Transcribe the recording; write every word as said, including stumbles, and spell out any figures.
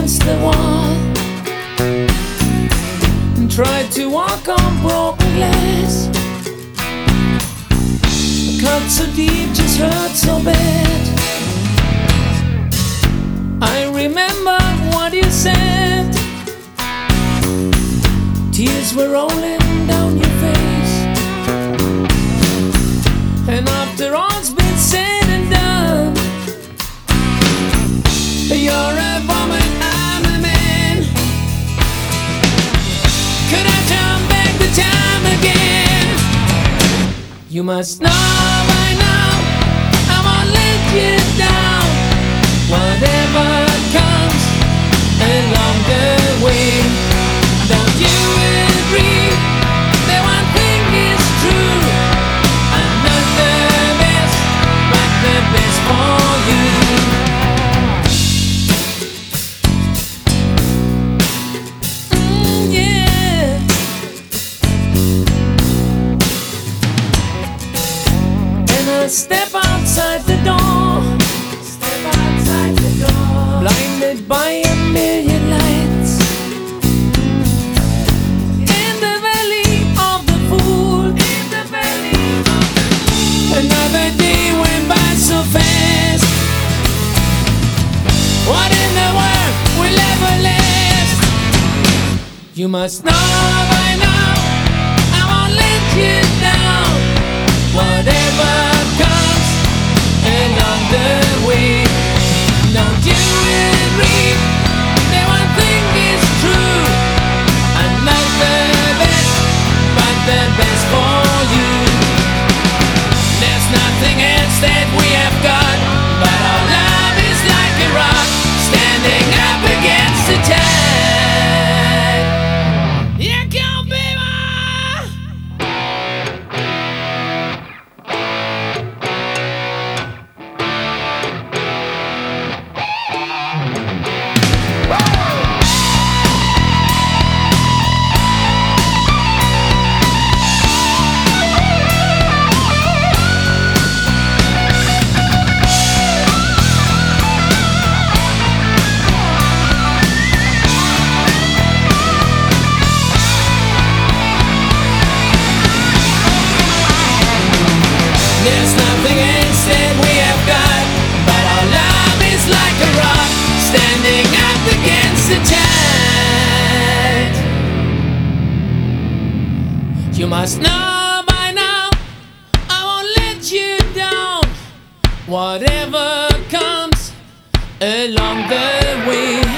against the wall and tried to walk on broken glass. A cut so deep just hurt so bad. I remember what you said. Tears were rolling down your face. And after all's been said and done, you're a woman, I'm a man. Could I turn back the time again? You must know by now I won't let you down. Whatever comes along the way, don't you agree that one thing is true? I'm not the best, but the best for you. Mm, yeah. And I step outside the door, step outside the door, blinded by a million lights. In the valley of the fool, in the valley of the fool. Another day went by so fast. What in the world will ever last? You must know by now I won't let you down. Whatever comes along the way, don't you agree that one thing is true? I'm not the best, but the best for you. There's nothing else that we have got, but our love is like a rock standing up against the tide. Yeah, come, baby. There's nothing else that we have got, but our love is like a rock standing up against the tide. You must know by now I won't let you down. Whatever comes along the way.